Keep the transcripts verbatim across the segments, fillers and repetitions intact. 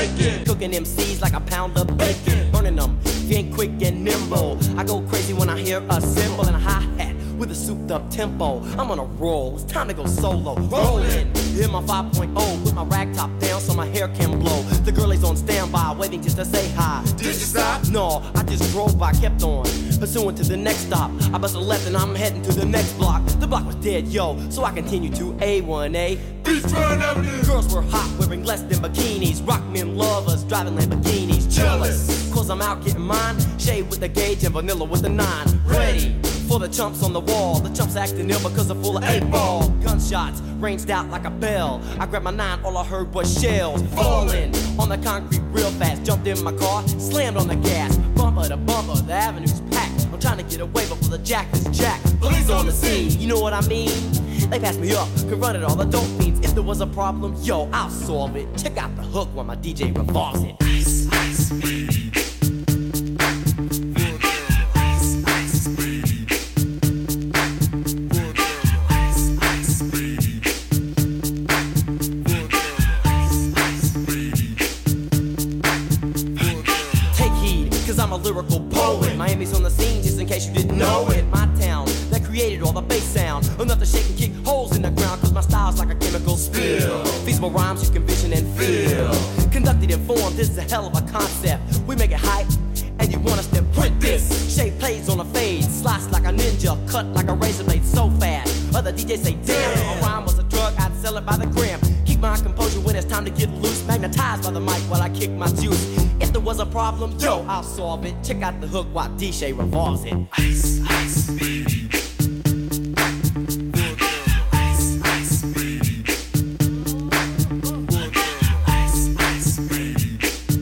making. Cooking M Cs like a pound of bacon. Burning them, if you ain't quick and nimble. I go crazy when I hear a cymbal and a hi-hat with a souped up tempo. I'm on a roll, it's time to go solo. Rolling, hit my five point oh with my rag top down so my hair can blow. The girl is on standby, waiting just to say hi. Did you stop? No, I just drove by, kept on pursuing to the next stop. I bust a left and I'm heading to the next block. The block was dead, yo, so I continued to A one A. Beachfront Avenue. Girls were hot, wearing less than bikinis. Rock men lovers, driving Lamborghinis. Jealous, cause I'm out getting mine. Shade with the gauge and vanilla with the nine. Ready for the chumps on the wall. The chumps acting ill because they're full of eight ball. Gunshots ranged out like a bell. I grabbed my nine, all I heard was shells falling on the concrete real fast. Jumped in my car, slammed on the gas. Bumper to bumper, the avenue's packed. I'm trying to get away before the jack is jacked. Police on the scene, you know what I mean? They passed me up, could run it all, the dope fiends. If there was a problem, yo, I'll solve it. Check out the hook while my D J revolves it. Ice, ice, baby. Lyrical poet. Miami's on the scene, just in case you didn't know it. My town that created all the bass sound. Enough to shake and kick holes in the ground, cause my style's like a chemical spill. Feasible rhymes you can vision and feel. Conducted in form, this is a hell of a concept. We make it hype, and you want us to print this. Shape plays on a fade, slice like a ninja, cut like a razor blade so fast. Other D Js say, damn, a rhyme was a drug, I'd sell it by the gram. Keep my composure when it's time to get loose. Magnetized by the mic while I kick my juice. If there was a problem, yo, I'll solve it. Check out the hook while D J revolves it. Ice, ice, baby. Ice, ice, baby. Ice, ice, baby.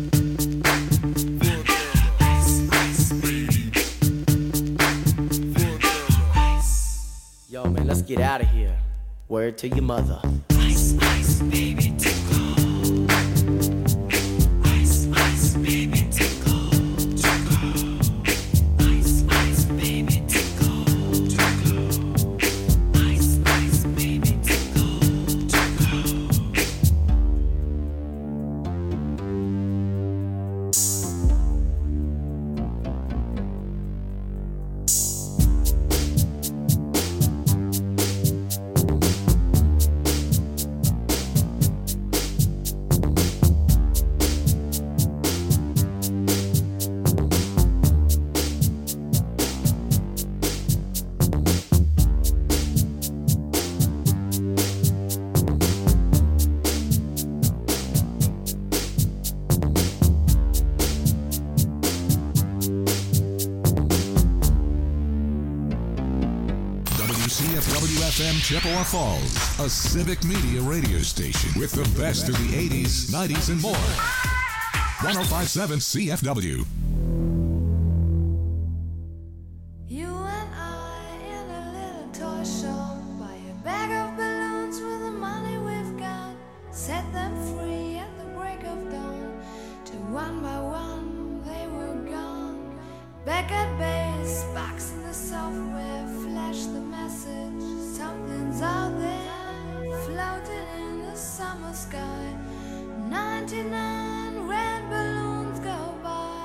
Ice, ice, baby. Yo, man, let's get out of here. Word to your mother. Ice, ice, baby, tickle. Ice, ice, baby, tickle. Tickle. Ice, ice, baby, tickle. Tickle. Ice, ice, baby, tickle. Tickle. Chippewa Falls, a civic media radio station with the best of the eighties, nineties, and more. one oh five point seven C F W. You and I in a little toy shop, buy a bag of balloons with the money we've got, set them free at the break of dawn, till one by one they were gone. Back at base, box in the software, flash the message. Something's out there, floating in the summer sky. ninety-nine red balloons go by.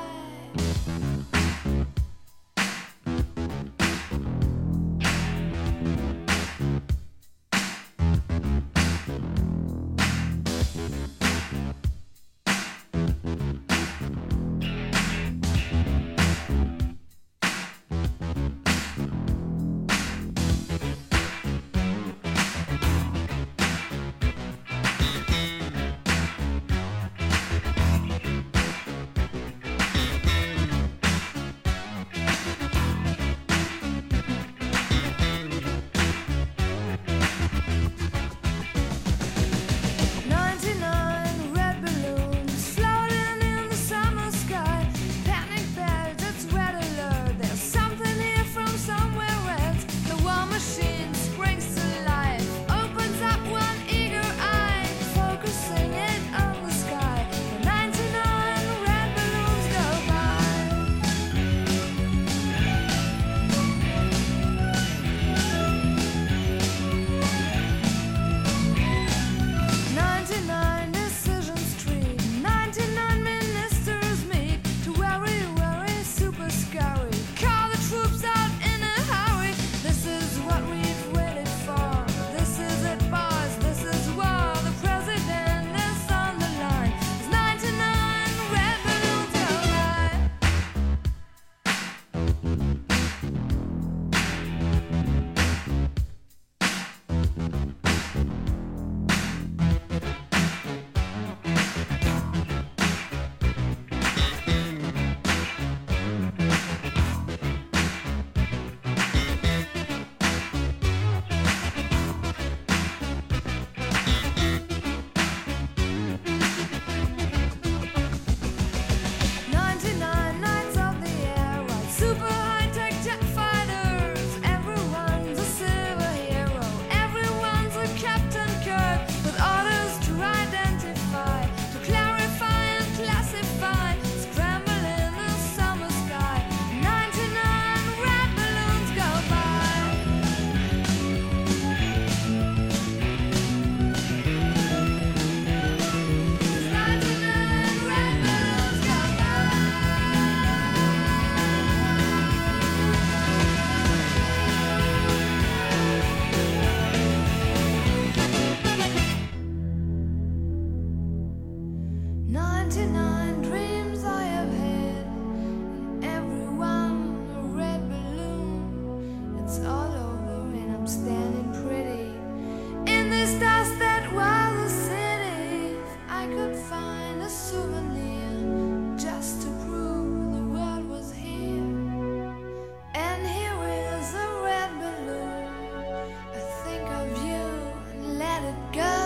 ninety-nine dreams I have had, and every one a red balloon. It's all over and I'm standing pretty in this dust that was a city. If I could find a souvenir just to prove the world was here. And here is a red balloon. I think of you and let it go.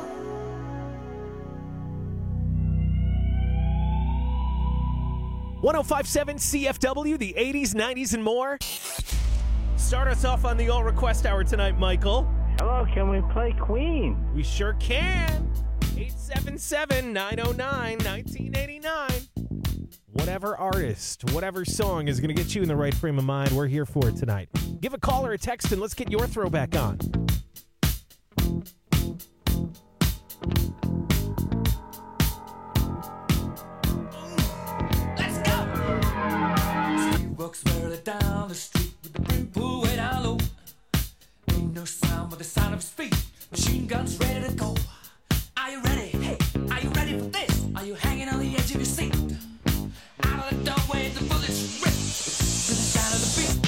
one oh five point seven C F W, the eighties, nineties, and more. Start us off on the All Request Hour tonight, Michael. Hello, can we play Queen? We sure can. eight seven seven, nine oh nine, nineteen eighty-nine. Whatever artist, whatever song is going to get you in the right frame of mind, we're here for it tonight. Give a call or a text and let's get your throwback on. Let's go! She walks merrily down the street with the brim pulled way down low. Ain't no sound but the sound of his feet. Machine guns ready to go. Are you ready? Hey, are you ready for this? Are you hanging on the edge of your seat? Out of the doorway, the bullets rip to the sound of the beat.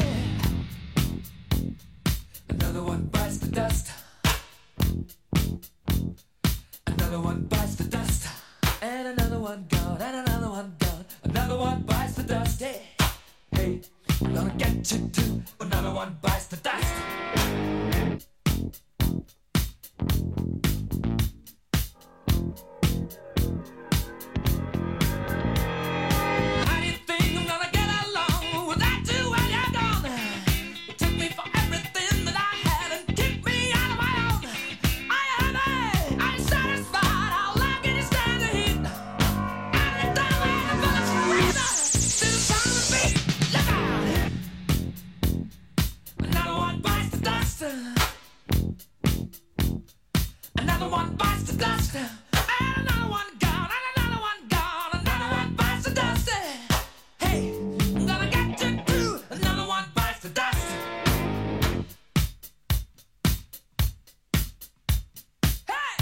Yeah. Another one bites the dust. Another one bites the dust. And another one gone. And another one gone. Another one bites the dust. Yeah. Hey, I'm gonna get you too. Another one bites the dust. How do you think I'm gonna get along without you when you're gone? You took me for everything that I had and kicked me out of my own. Are you happy? Are you satisfied? How long can you stand the heat? Out of the doorway, the bullets rip to the sound of the beat. Look out! Another one bites the dust. Another one bites the dust. And another one gone. And another one gone. Another one bites the dust. Hey, I'm gonna get you too. Another one bites the dust. Hey!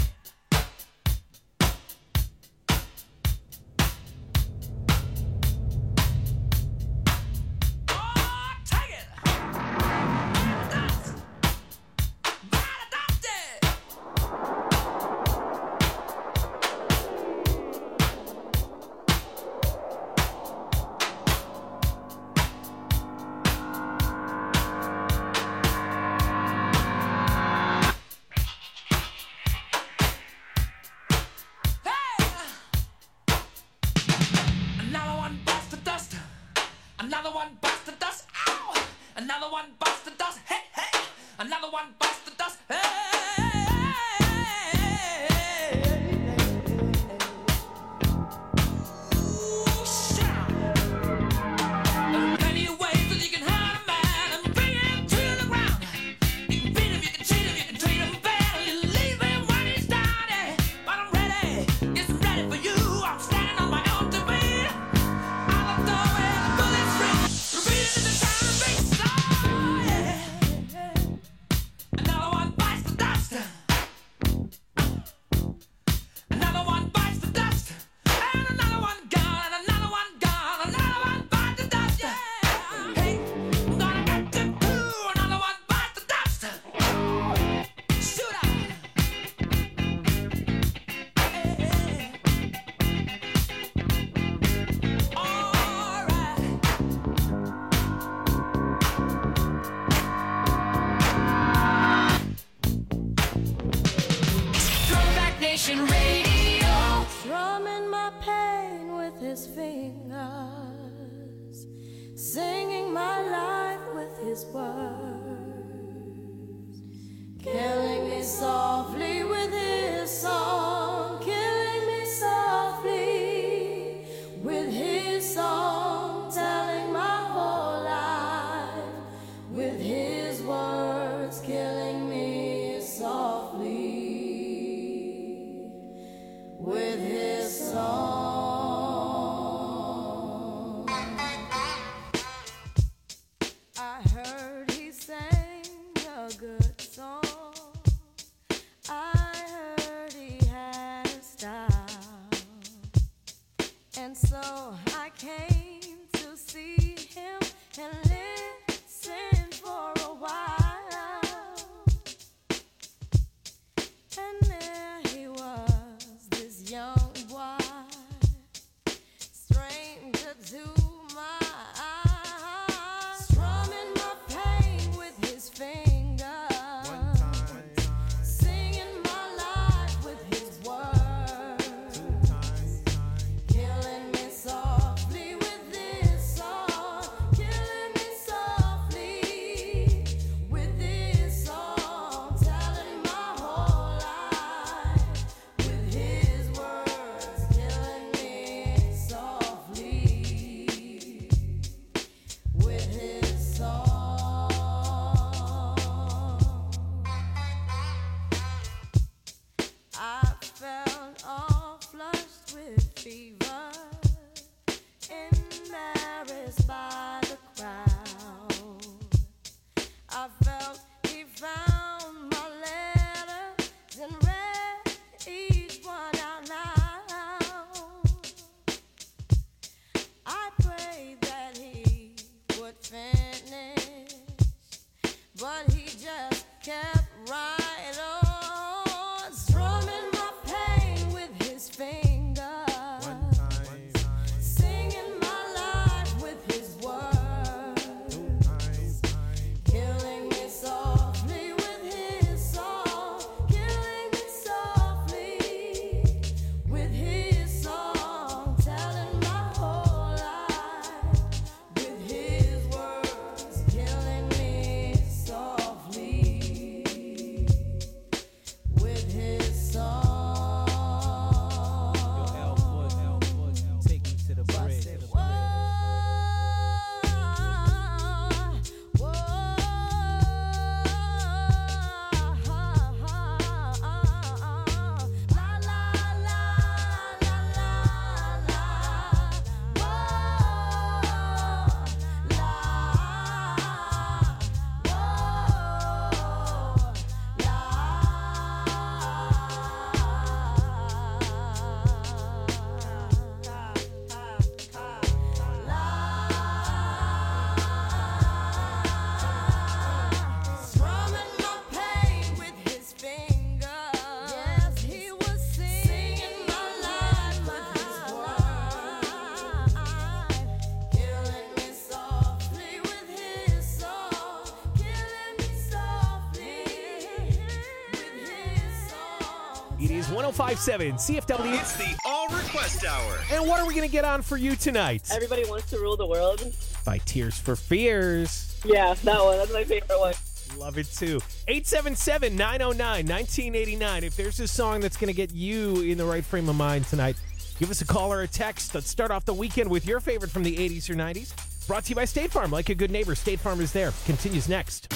Oh, take it! Dust! Bite the dust! Hey! Another one bites the dust. Another one bites the dust. Ow! Another one bites the dust. Hey, hey! Another one bites the dust. Hey! Ooh, shout! There are plenty of ways that you can hurt a man and bring him to the ground. You can beat him, you can cheat him, you can treat him bad, you leave him when he's down. Yeah. But I'm ready, yes, I'm ready for you. I'm standing on my own two feet. Out the doorway, the bullets rip, repeating in the sound of beats. Oh, yeah. Another one bites the dust. Another one bites the dust. And another one gone. And another one gone. Another one bites the dust. Yeah. Hey, I'm gonna get you too. Another one bites the dust. Shoot out. Hey. All right. Throwback Nation Radio. Strumming my pain with his fingers, singing my life with his words, killing me softly with his song, killing me softly with his song, telling my whole life with his words, killing me softly with his song. I heard he sang a good song. I heard he had And so I came to see him and listen for a while. And there he was, this young boy, stranger to my eyes, strumming my pain with his fingers, singing my life with his words, killing me softly with this song, killing me softly with this song, telling my whole life with his words, killing me softly with his song. I felt all flushed with fever, embarrassed by the crowd. I felt he found my letters and read each one out loud. I prayed that he would finish, but he just kept right on, strumming my pain with his fingers, singing my life with his words, killing me softly with his song, killing me softly with his song, telling my whole life with his words, killing me softly with his song. Take me to the bridge. Whoa, whoa, la la la la la la, whoa, la, strumming my pain with his fingers. Yes, he was singing my life with his words, killing me softly with his song, killing me softly with his song. It is one oh five point seven C F W. It's the All Request Hour. And what are we going to get on for you tonight? Everybody Wants to Rule the World. By Tears for Fears. Yeah, that one. That's my favorite one. Love it too. eight seven seven, nine oh nine, one nine eight nine. If there's a song that's going to get you in the right frame of mind tonight, give us a call or a text. Let's start off the weekend with your favorite from the eighties or nineties. Brought to you by State Farm. Like a good neighbor, State Farm is there. Continues next.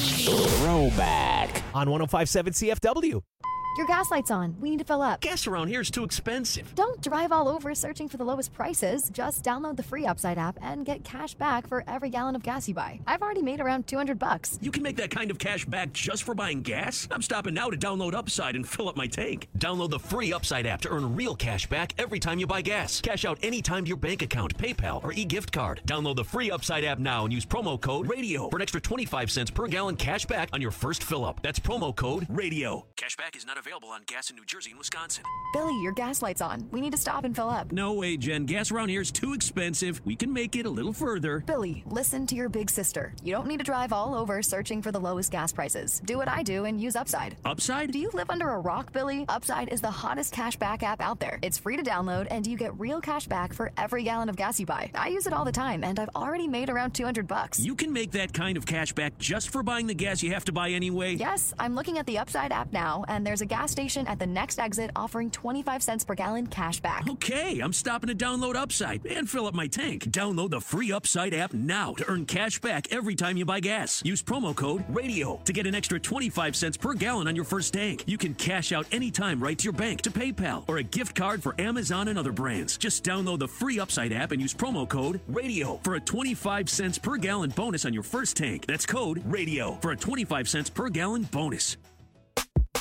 Throwback. On one oh five point seven C F W. Your gas light's on. We need to fill up. Gas around here is too expensive. Don't drive all over searching for the lowest prices. Just download the free Upside app and get cash back for every gallon of gas you buy. I've already made around two hundred bucks. You can make that kind of cash back just for buying gas? I'm stopping now to download Upside and fill up my tank. Download the free Upside app to earn real cash back every time you buy gas. Cash out anytime to your bank account, PayPal, or e-gift card. Download the free Upside app now and use promo code RADIO for an extra twenty-five cents per gallon cash back on your first fill up. That's promo code RADIO. Cash back is not available on gas in New Jersey and Wisconsin. Billy, your gas light's on. We need to stop and fill up. No way, Jen. Gas around here is too expensive. We can make it a little further. Billy, listen to your big sister. You don't need to drive all over searching for the lowest gas prices. Do what I do and use Upside. Upside? Do you live under a rock, Billy? Upside is the hottest cash back app out there. It's free to download and you get real cash back for every gallon of gas you buy. I use it all the time and I've already made around two hundred bucks. You can make that kind of cash back just for buying the gas you have to buy anyway? Yes, I'm looking at the Upside app now and there's a gas station at the next exit offering twenty-five cents per gallon cash back. Okay, I'm stopping to download Upside and fill up my tank. Download the free Upside app now to earn cash back every time you buy gas. Use promo code RADIO to get an extra twenty-five cents per gallon on your first tank. You can cash out anytime right to your bank, to PayPal, or a gift card for Amazon and other brands. Just download the free Upside app and use promo code RADIO for a twenty-five cents per gallon bonus on your first tank. That's code RADIO for a twenty-five cents per gallon bonus.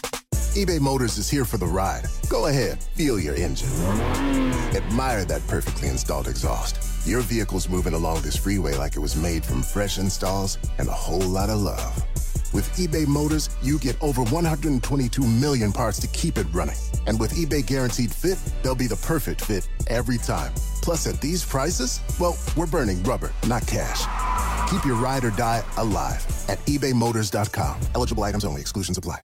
eBay Motors is here for the ride. Go ahead, feel your engine. Admire that perfectly installed exhaust. Your vehicle's moving along this freeway like it was made from fresh installs and a whole lot of love. With eBay Motors, you get over one hundred twenty-two million parts to keep it running. And with eBay Guaranteed Fit, they'll be the perfect fit every time. Plus, at these prices, well, we're burning rubber, not cash. Keep your ride or die alive at ebay motors dot com. Eligible items only. Exclusions apply.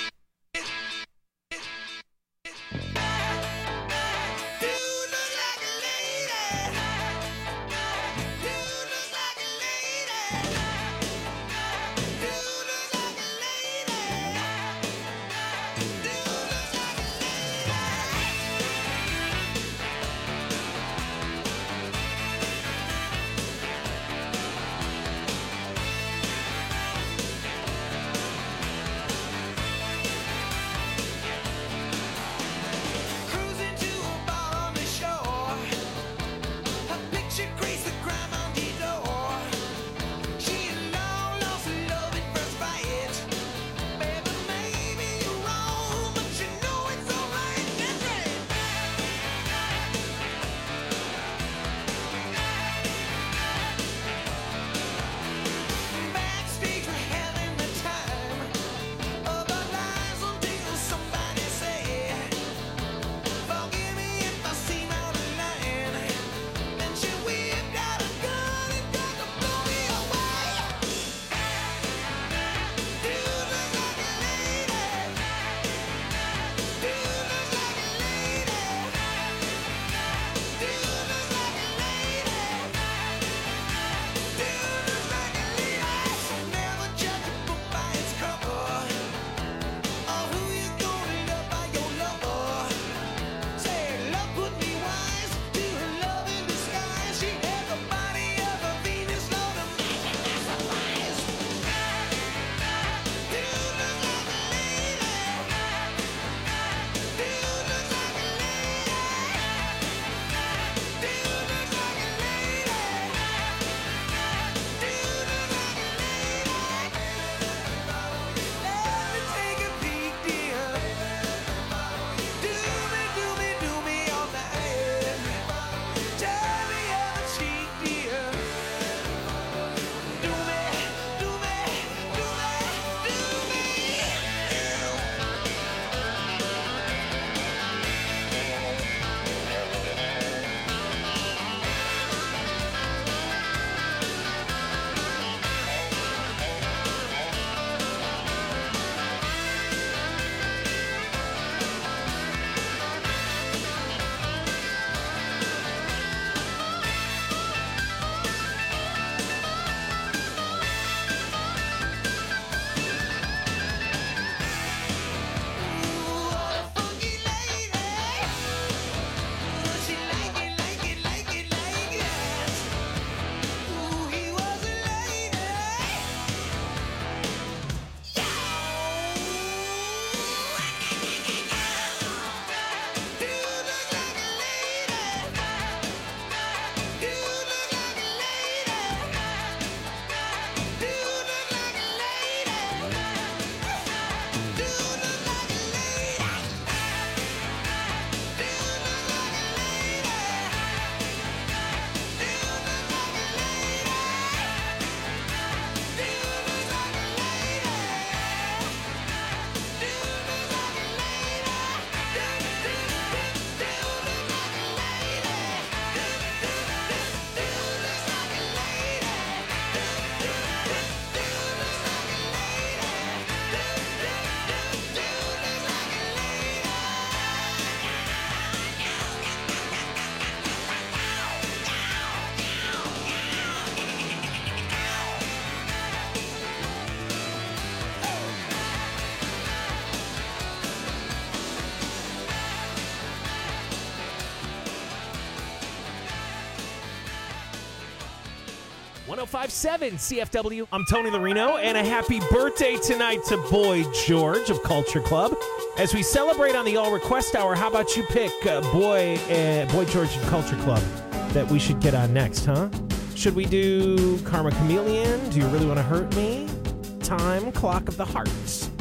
one oh five point seven C F W. I'm Tony Larino, and a happy birthday tonight to Boy George of Culture Club. As we celebrate on the All Request Hour, how about you pick uh, Boy uh, Boy George and Culture Club that we should get on next, huh? Should we do Karma Chameleon? Do you really want to hurt me? Time Clock of the Hearts.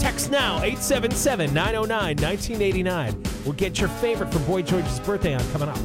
Text now, eight seven seven, nine oh nine, nineteen eighty-nine. We'll get your favorite for Boy George's birthday on coming up.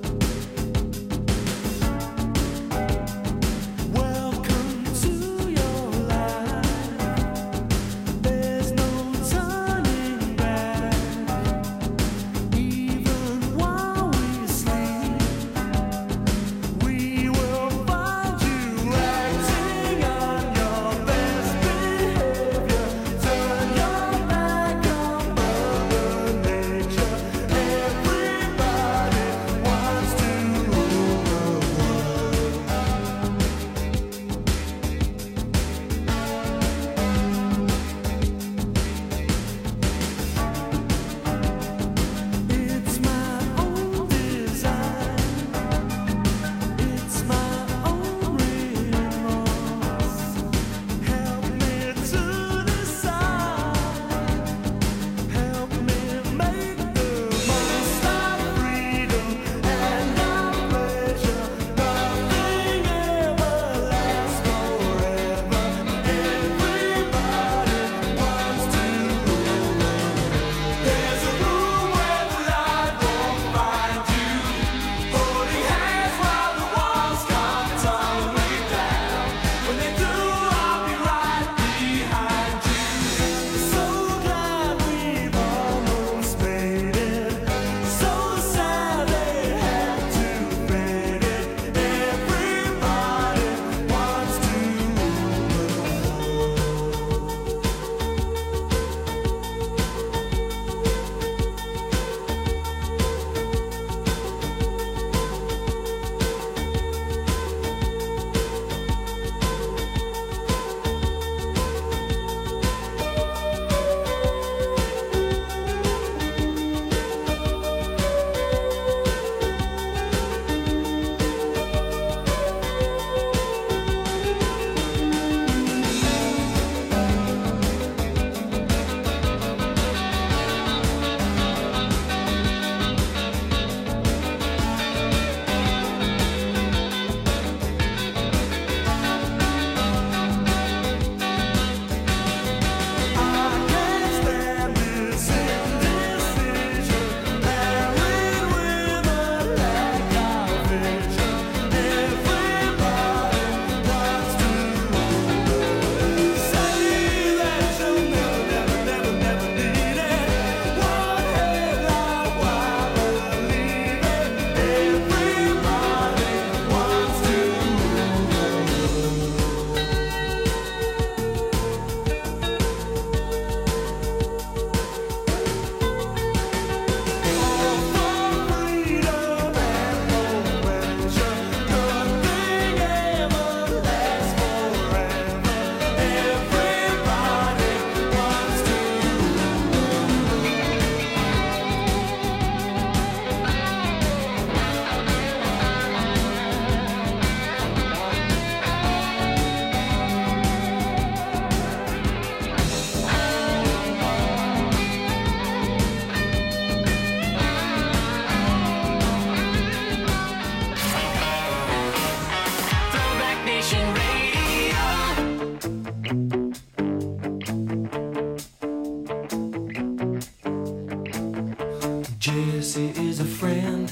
Jesse is a friend.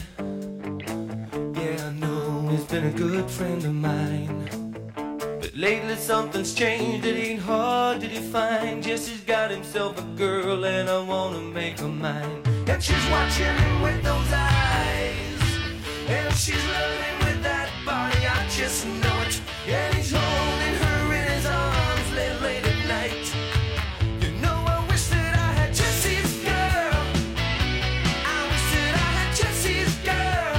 Yeah, I know he's been a good friend of mine. But lately something's changed, it ain't hard to define. Jesse's got himself a girl and I wanna make her mine. And she's watching him with those eyes, and she's loving with that body, I just know it. And he's holding her in his arms late, late at night. You know I wish that I had Jesse's girl. I wish that I had Jesse's girl.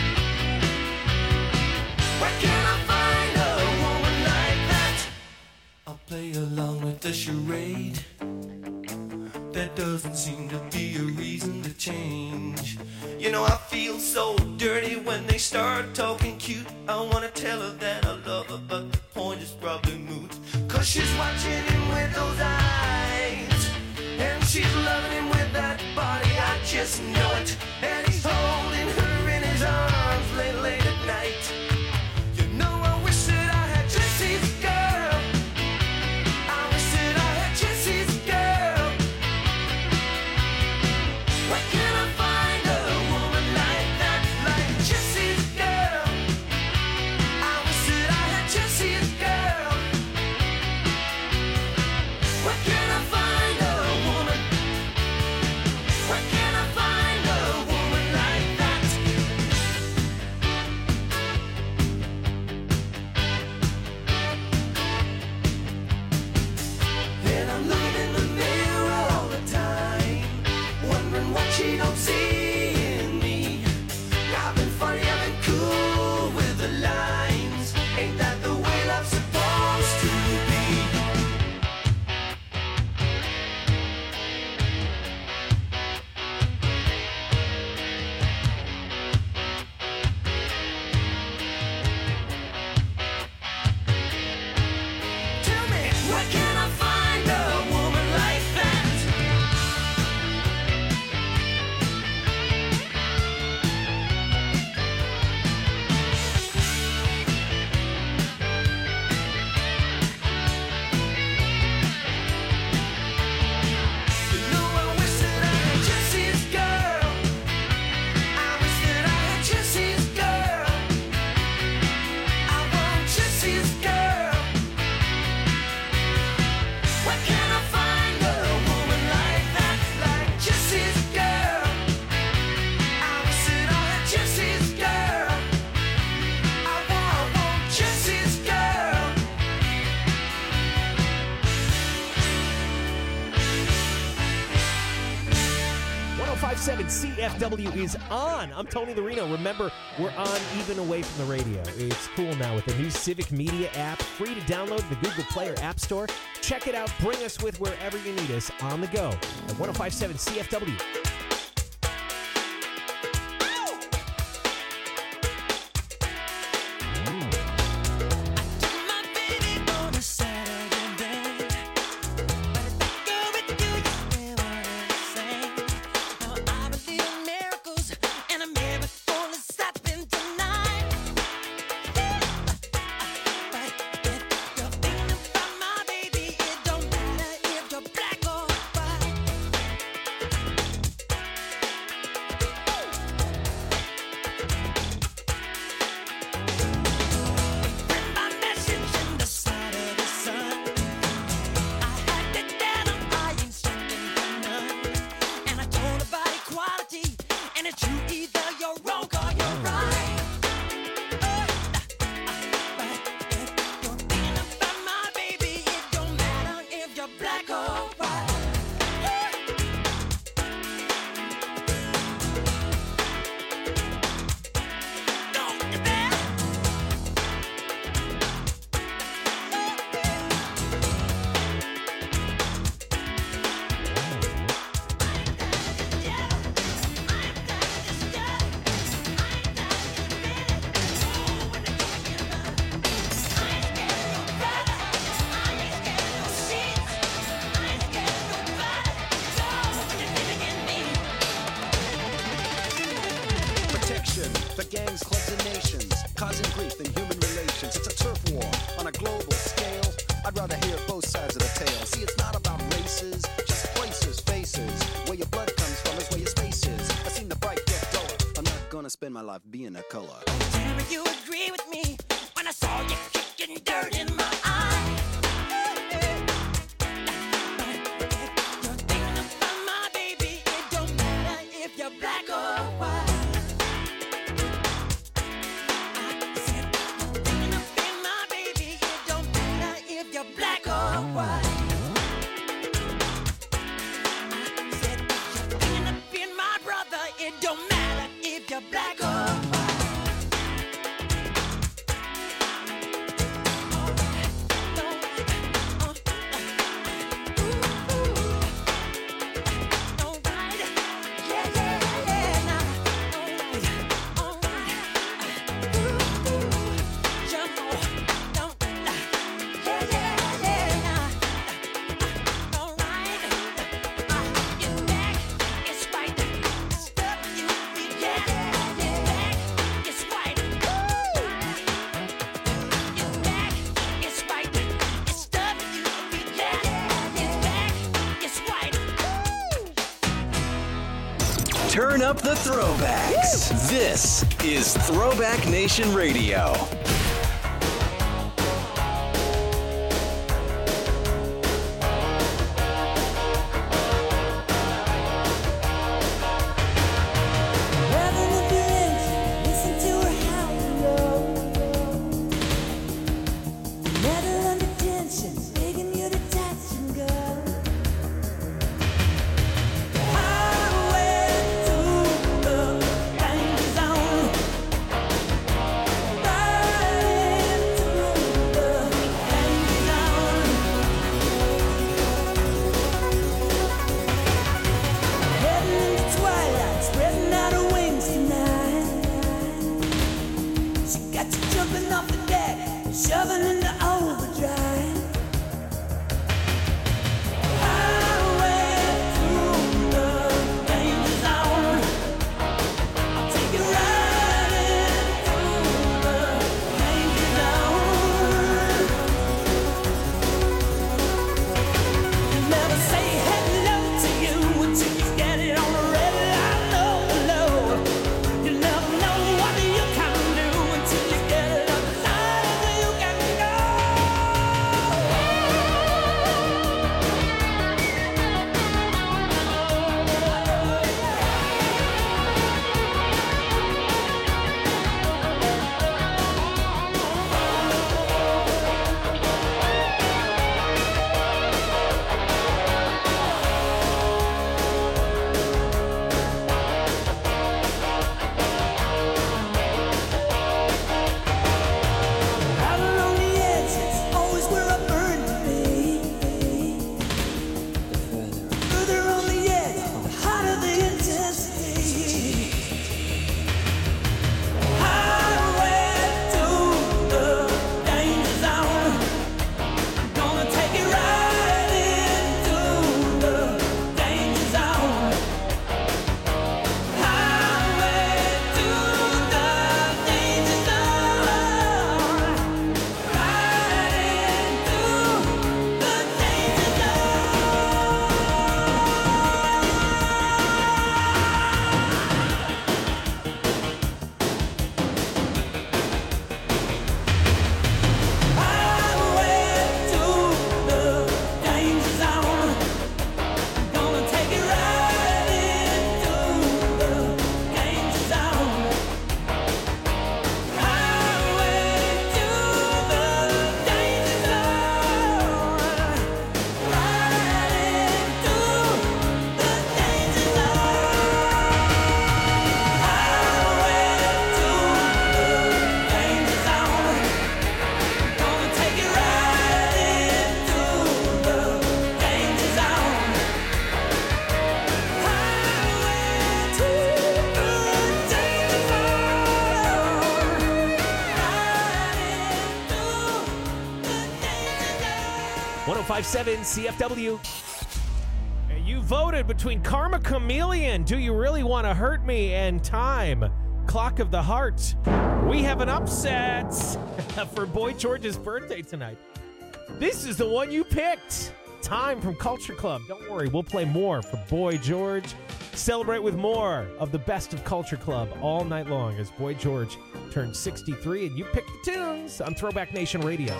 Where can I find a woman like that? I'll play along with the charade. There doesn't seem to be a reason to change. You know I feel so dirty when they start talking cute. I wanna tell her that I love her, but the point is probably moot. Cause she's watching him with those eyes, and she's loving him with that body, I just know it. And he's holding her in his arms late, late at night. You know I wish that I had Jesse's girl. I wish that I had Jesse's girl. C F W is on. I'm Tony the Reno. Remember, we're on even away from the radio. It's cool now with the new Civic Media app, free to download in the Google Play or App Store. Check it out. Bring us with wherever you need us on the go at one oh five point seven C F W. The gangs, clubs, and nations, causing grief in human relations. It's a turf war on a global scale. I'd rather hear both sides of the tale. See, it's not about races, just places, faces. Where your blood comes from is where your space is. I've seen the bright get duller. I'm not gonna spend my life being a color. Tell me you agree with me when I saw you kicking dirt in my eye. You're thinking about my baby. It don't matter if you're black or white. Black or white. I said that you're thinking of being my brother. It don't matter if you're black or white. Turn up the throwbacks. Woo! This is Throwback Nation Radio. You never know what you can do until you get it up. one oh five point seven C F W. And you voted between Karma Chameleon, Do You Really Want to Hurt Me, and Time, Clock of the Heart. We have an upset for Boy George's birthday tonight. This is the one you picked. Time from Culture Club. Don't worry, we'll play more for Boy George. Celebrate with more of the best of Culture Club all night long as Boy George turns sixty-three, and you pick the tunes on Throwback Nation Radio.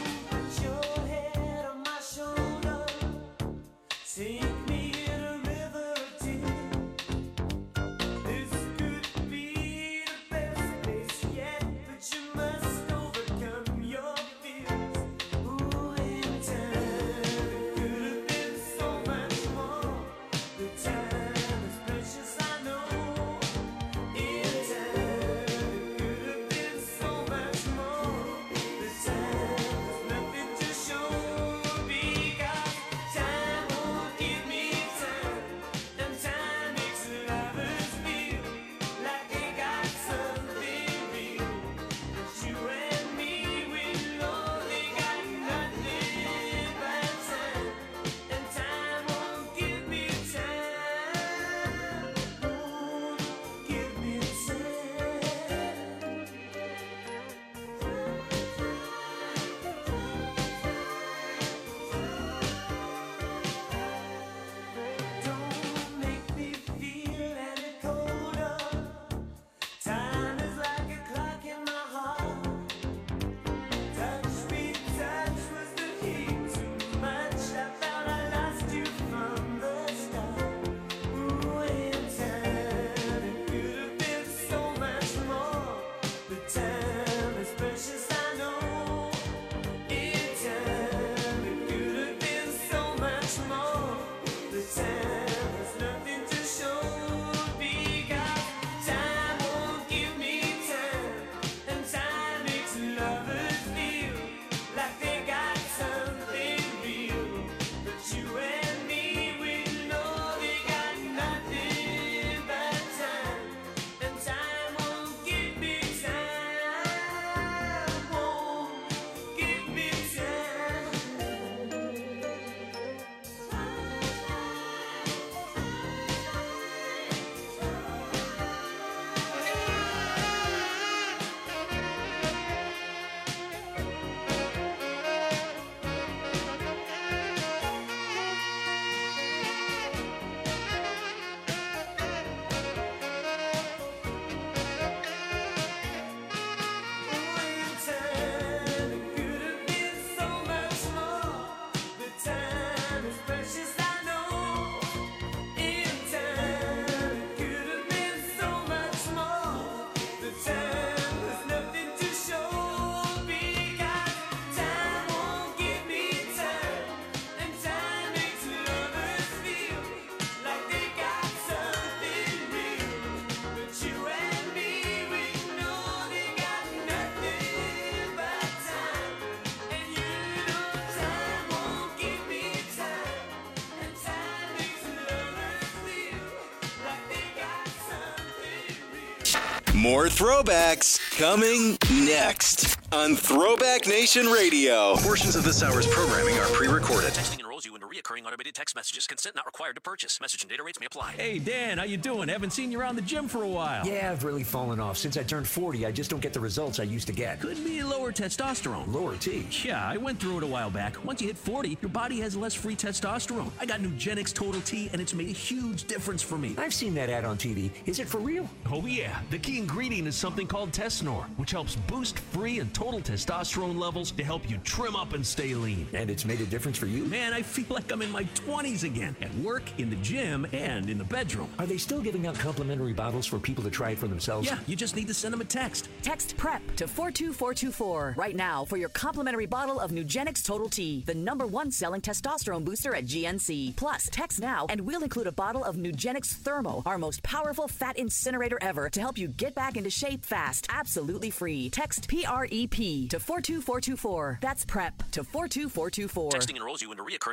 More throwbacks coming next on Throwback Nation Radio. Portions of this hour's programming are pre-recorded. Texting enrolls you into recurring automated text messages. Consent not required to purchase. Message and data rates may apply. Hey, Dan, how you doing? Haven't seen you around the gym for a while. Yeah, I've really fallen off. Since I turned forty, I just don't get the results I used to get. Could be lower testosterone. Lower T? Yeah, I went through it a while back. Once you hit forty, your body has less free testosterone. I got Nugenix Total T, and it's made a huge difference for me. I've seen that ad on T V. Is it for real? Oh, yeah. The key ingredient is something called Tesnor, which helps boost free and total testosterone levels to help you trim up and stay lean. And it's made a difference for you? Man, I feel like I'm in my twenties again. At work, in the gym, and in the bedroom. Are they still giving out complimentary bottles for people to try it for themselves? Yeah, you just need to send them a text. Text PREP to four two four two four right now for your complimentary bottle of Nugenix Total T, the number one selling testosterone booster at G N C. Plus, text now and we'll include a bottle of Nugenix Thermo, our most powerful fat incinerator ever, to help you get back into shape fast, absolutely free. Text P R E P to four two four two four. That's PREP to four two four two four. Texting enrolls you into recurring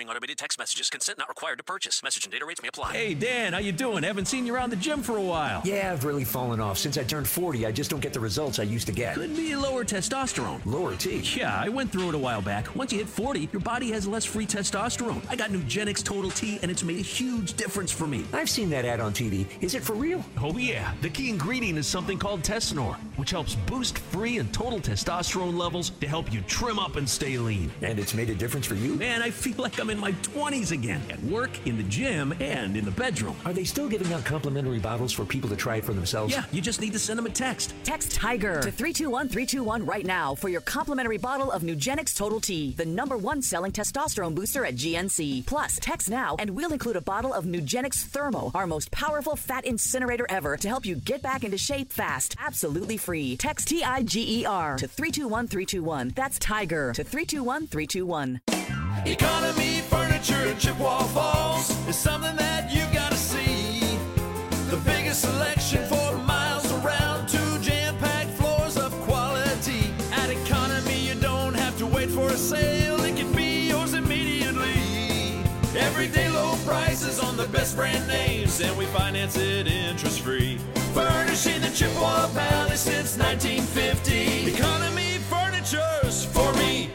Ignoring automated text messages. Consent not required to purchase. Message and data rates may apply. Hey, Dan, how you doing? Haven't seen you around the gym for a while. Yeah, I've really fallen off. Since I turned forty, I just don't get the results I used to get. Could be lower testosterone. Lower T? Yeah, I went through it a while back. Once you hit forty, your body has less free testosterone. I got Nugenix Total T, and it's made a huge difference for me. I've seen that ad on T V. Is it for real? Oh yeah, the key ingredient is something called Tesnor, which helps boost free and total testosterone levels to help you trim up and stay lean. And it's made a difference for you? Man, I feel like I'm in my twenties again. At work, in the gym, and in the bedroom. Are they still giving out complimentary bottles for people to try it for themselves? Yeah, you just need to send them a text. Text TIGER to three two one three two one right now for your complimentary bottle of Nugenix Total T, the number one selling testosterone booster at G N C. Plus, text now and we'll include a bottle of Nugenix Thermo, our most powerful fat incinerator ever, to help you get back into shape fast. Absolutely free. Text T I G E R to three two one three two one. That's TIGER to three two one three two one. Economy Furniture in Chippewa Falls is something that you gotta see. The biggest selection for miles around, two jam-packed floors of quality. At Economy, you don't have to wait for a sale, it can be yours immediately. Everyday low prices on the best brand names, and we finance it interest-free. Furnishing the Chippewa Valley since nineteen fifty. Economy Furniture's for me.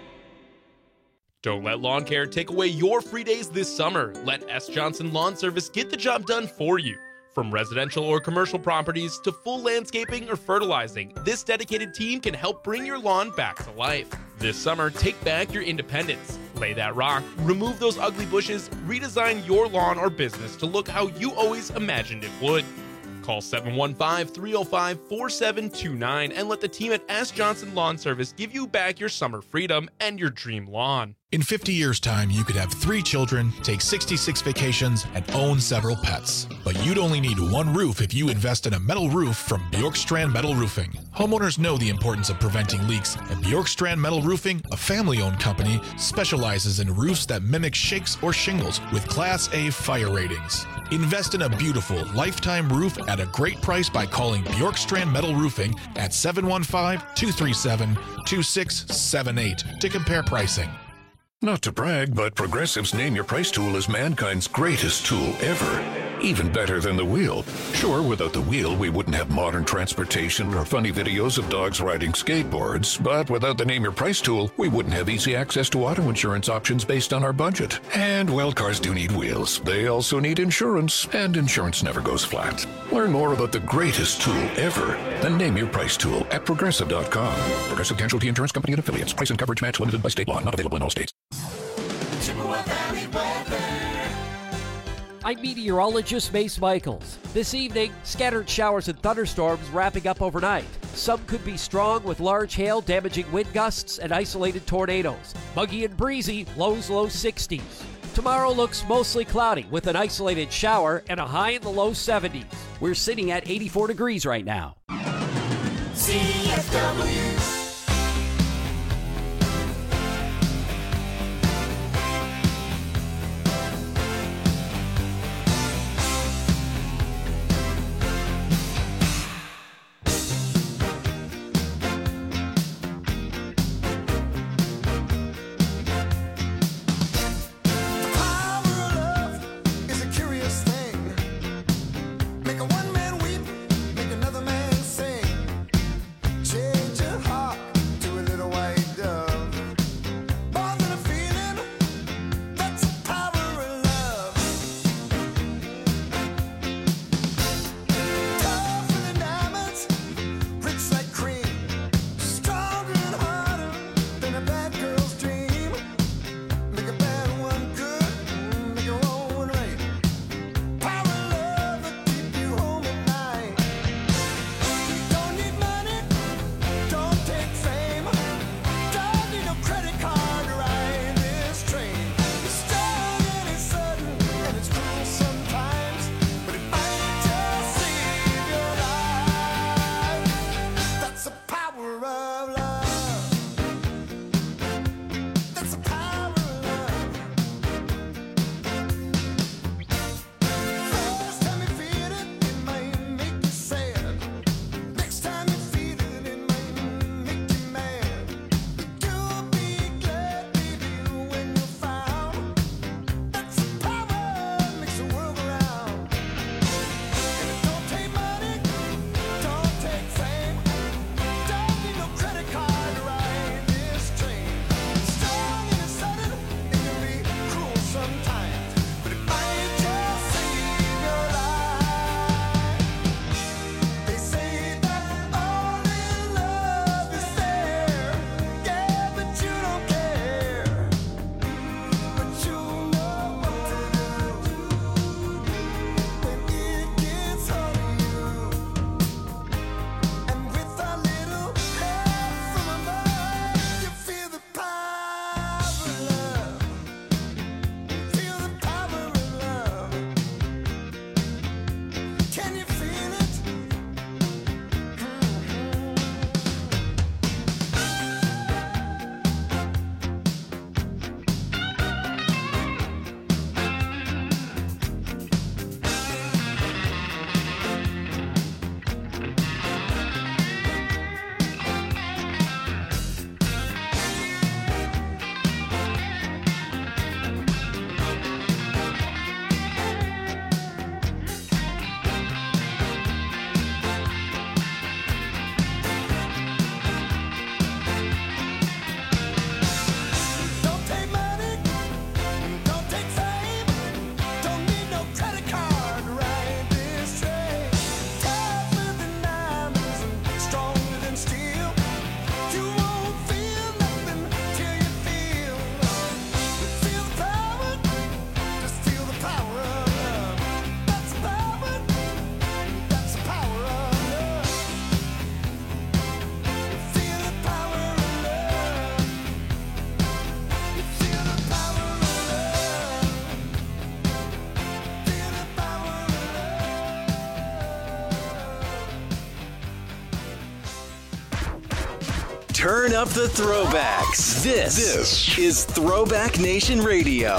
Don't let lawn care take away your free days this summer. Let S. Johnson Lawn Service get the job done for you. From residential or commercial properties to full landscaping or fertilizing, this dedicated team can help bring your lawn back to life. This summer, take back your independence. Lay that rock, remove those ugly bushes, redesign your lawn or business to look how you always imagined it would. Call seven one five, three oh five, four seven two nine and let the team at S. Johnson Lawn Service give you back your summer freedom and your dream lawn. In fifty years' time, you could have three children, take sixty-six vacations, and own several pets. But you'd only need one roof if you invest in a metal roof from Bjorkstrand Metal Roofing. Homeowners know the importance of preventing leaks, and Bjorkstrand Metal Roofing, a family-owned company, specializes in roofs that mimic shakes or shingles with Class A fire ratings. Invest in a beautiful, lifetime roof at a great price by calling Bjorkstrand Metal Roofing at seven one five, two three seven, two six seven eight to compare pricing. Not to brag, but Progressive's Name Your Price tool is mankind's greatest tool ever. Even better than the wheel. Sure, without the wheel, we wouldn't have modern transportation or funny videos of dogs riding skateboards. But without the Name Your Price tool, we wouldn't have easy access to auto insurance options based on our budget. And, well, cars do need wheels. They also need insurance, and insurance never goes flat. Learn more about the greatest tool ever, the Name Your Price tool at Progressive dot com. Progressive Casualty Insurance Company and Affiliates. Price and coverage match limited by state law. Not available in all states. Chippewa Valley weather. I'm meteorologist Mace Michaels. This evening, scattered showers and thunderstorms wrapping up overnight. Some could be strong with large hail, damaging wind gusts, and isolated tornadoes. Muggy and breezy, lows low sixties. Tomorrow looks mostly cloudy with an isolated shower and a high in the low seventies. We're sitting at eighty-four degrees right now. C F W. Is a curious thing. Make a one man weep, make another man Turn up the throwbacks. This, this is Throwback Nation Radio.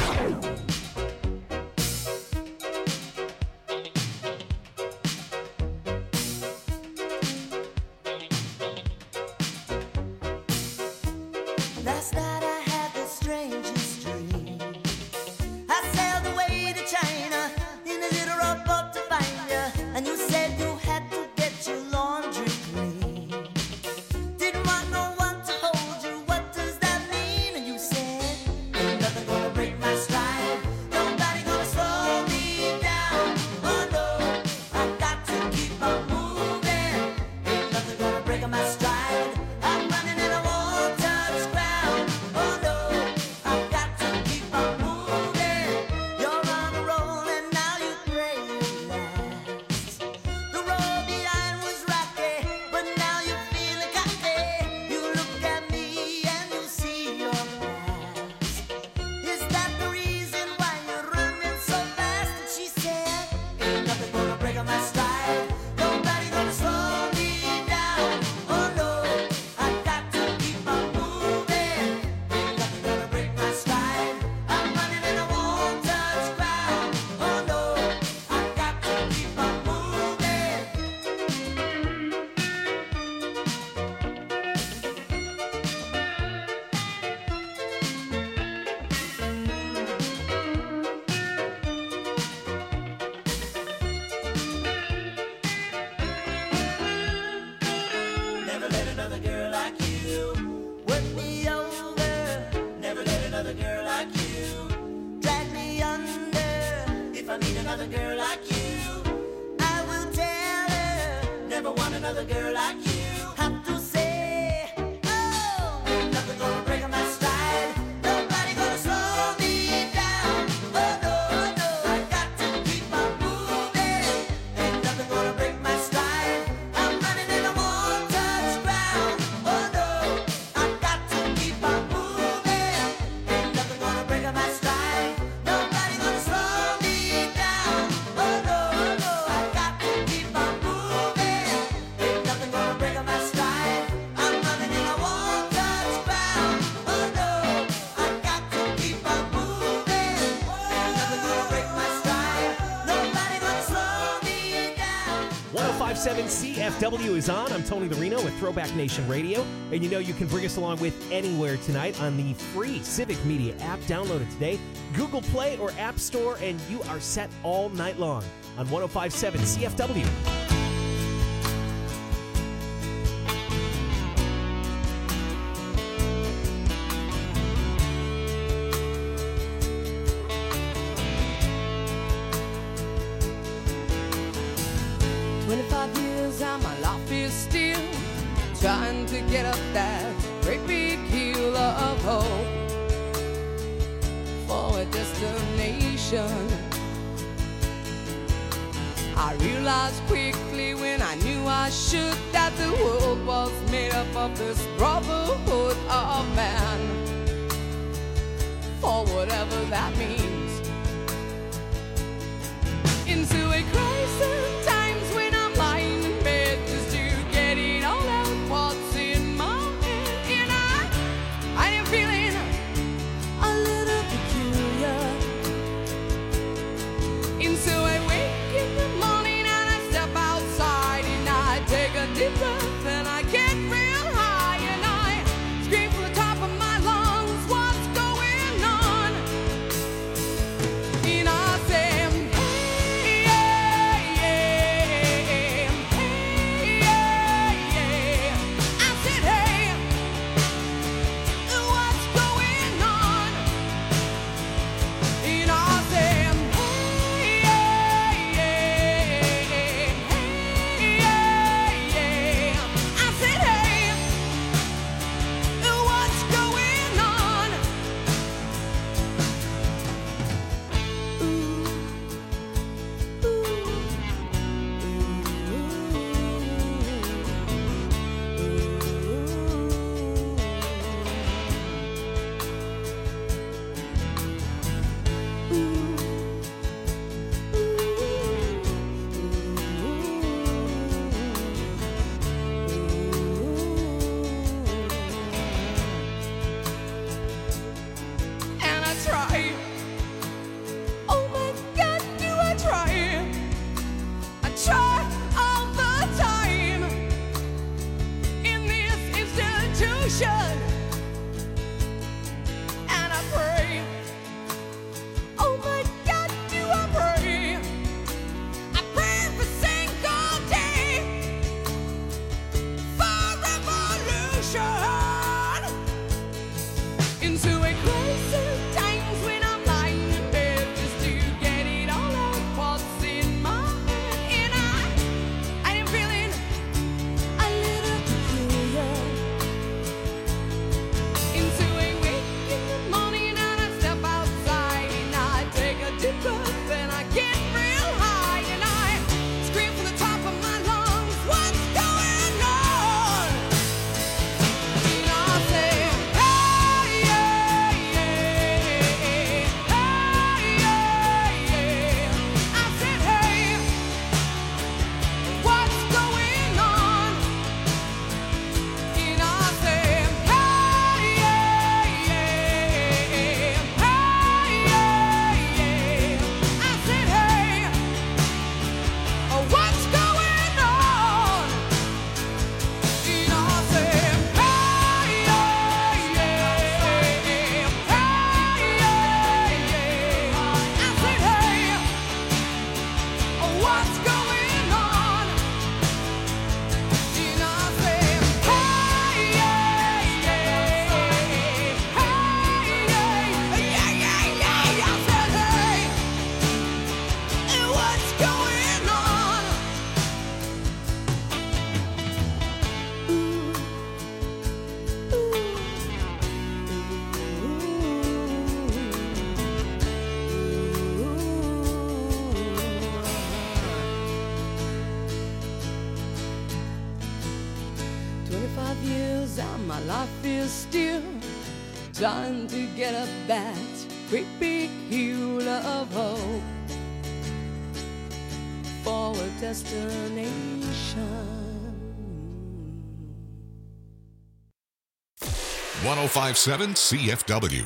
Last night I had the strangest dream. I sailed away to China in a little rowboat to find you, and you said you had to get your laundry clean. Didn't want no one to hold you. What does that mean? And you said, ain't nothing gonna break my stride. Nobody gonna slow me down. Oh no, I got to keep on moving. Ain't nothing gonna break my stride. I'm running and I won't touch ground. Oh no, I've got to keep on moving. You're on a roll and now you pray it lasts. The road behind was rocky, but now you're feeling cocky. You look at me and you see your past. Is that the reason why you're running so fast? And she said, ain't nothing gonna break my stride. Nobody gonna slow me down. Oh no, I've got to keep on moving. Ain't nothing gonna break my stride. I'm running and I won't touch ground. Oh no, I've got to keep on moving. Never let another girl like you work me over. Never let another girl like you drag me under. If I meet another girl like you, I will tell her. Never want another girl like you. Have to say, oh, ain't nothing gonna break my stride. Nobody gonna slow me down. Oh no, no, I got to keep on moving. Ain't nothing gonna break my stride. I'm running and I won't touch ground. Oh no, I've got to keep on moving. Ain't nothing gonna break my stride. Nobody gonna slow me down. Oh no, no, I've got to keep on moving. Ain't nothing gonna break my stride. I'm running and I won't touch ground. Oh no, I've got to keep on moving. Ain't nothing gonna break my stride. Nobody gonna slow me down. one oh five point seven C F W is on. I'm Tony Larino with Throwback Nation Radio. And you know you can bring us along with anywhere tonight on the free Civic Media app. Download it today. Google Play or App Store, and you are set all night long on one oh five point seven C F W. twenty-five years and my life is still trying to get up that great big hill of hope for a destination. I realized quickly when I knew I should that the world was made up of this brotherhood of man, for whatever that means. Into a crisis times when I'm lying in bed just to get it all out what's in my head. And I, I am feeling a little peculiar. And so I wake in the morning and I step outside and I take a deep breath and I get real high and I scream from the top of my lungs, what's going on? solution. And I pray, oh my God, do I pray? I pray every single day for revolution. Into a crisis times when I'm lying in bed just to get it all out what's in my head. And I, I am feeling a little peculiar. Into a wake in the morning and I step outside and I take a deep breath and I get real high and I scream from the top of my lungs, what's going on? And I say, hey, yeah, yeah, hey, yeah, yeah. I said, hey, what's going on? And I say, hey, yeah, yeah, hey, yeah, yeah. I said, hey, what's going on? And I said, hey, yeah, yeah, hey, yeah, yeah. I said, hey, what's going on? And I said, hey, yeah, yeah, hey, yeah, yeah, yeah, yeah. I said, hey, what's going on? Twenty-five years and my life is still trying to get up that great big hill of hope for a destination. one oh five point seven C F W.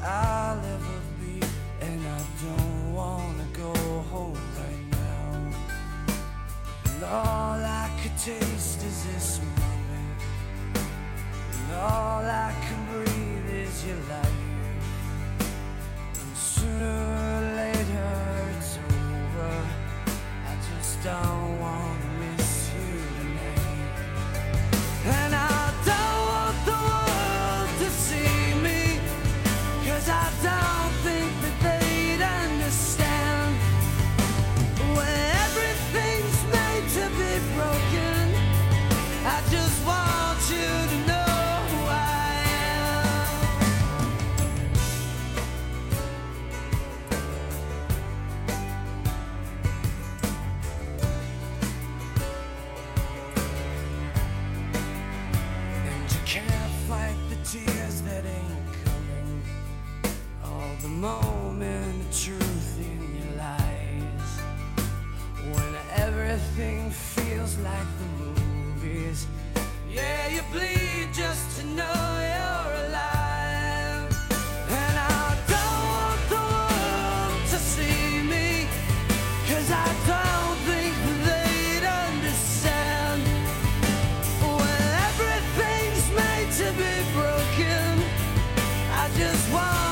I'll ever be, and I don't wanna go home right now. And all I could taste is this moment, and all I can breathe is your light. And sooner or later it's over. I just don't wanna miss you tonight. And I don't want the world to see me, 'cause I don't think that they'd understand. When everything's made to be broken, I just want you to know who I am. And you can't fight the tears that ain't coming, all the moment of truth in your lies. When everything feels like the movies, yeah, you bleed just to know you're alive. And I don't want the world to see me, 'cause I don't think that they'd understand. When everything's made to be broken, I just want